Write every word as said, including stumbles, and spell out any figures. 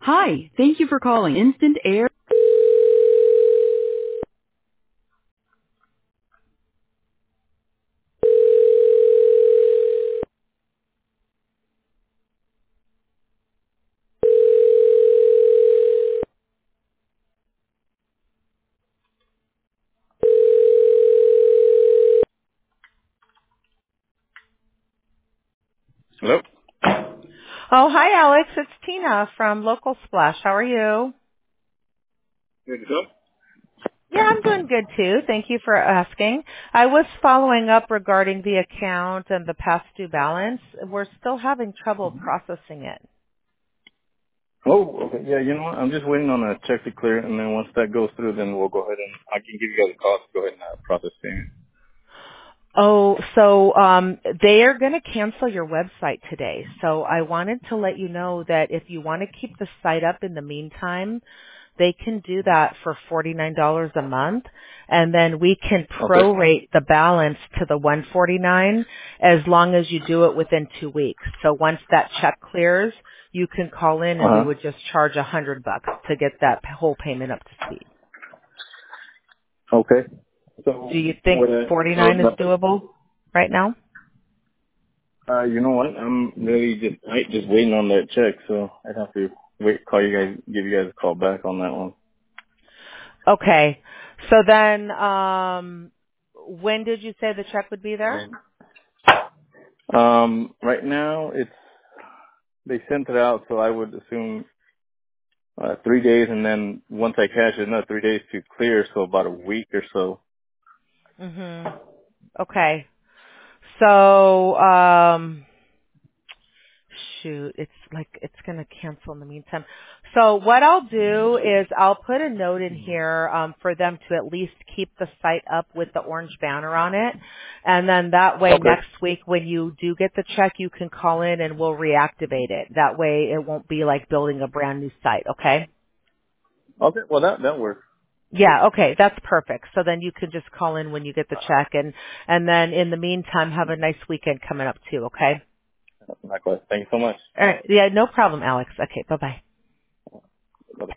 Hi, thank you for calling Instant Air. Hello? Oh, hi, Alex. It's Tina from Local Splash. How are you? Good to go? Yeah, I'm doing good too. Thank you for asking. I was following up regarding the account and the past due balance. We're still having trouble processing it. Oh, okay. Yeah, you know what? I'm just waiting on a check to clear, and then once that goes through, then we'll go ahead and I can give you guys a call to go ahead and uh, process payment. Oh, so um, they are going to cancel your website today. So I wanted to let you know that if you want to keep the site up in the meantime, they can do that for forty-nine dollars a month, and then we can Okay. prorate the balance to the one hundred forty-nine dollars as long as you do it within two weeks. So once that check clears, you can call in and we Uh-huh. would just charge a hundred bucks to get that whole payment up to speed. Okay. So, Do you think what, uh, so, forty-nine is nothing? doable right now? Uh, you know what? I'm really just, I just waiting on that check, so I'd have to wait, call you guys, give you guys a call back on that one. Okay. So then, um, when did you say the check would be there? And, um, right now, it's, they sent it out, so I would assume uh, three days, and then once I cash it, another three days to clear, so about a week or so. Mhm. Okay. So, um, shoot, it's like it's going to cancel in the meantime. So what I'll do is I'll put a note in here um, for them to at least keep the site up with the orange banner on it, and then that way Okay. next week when you do get the check, you can call in and we'll reactivate it. That way it won't be like building a brand new site. Okay. Okay. Well, that that works. Yeah, okay, that's perfect. So then you can just call in when you get the check, and and then in the meantime, have a nice weekend coming up too, okay? Likewise. Thank you so much. All right. Yeah, no problem, Alex. Okay, bye-bye.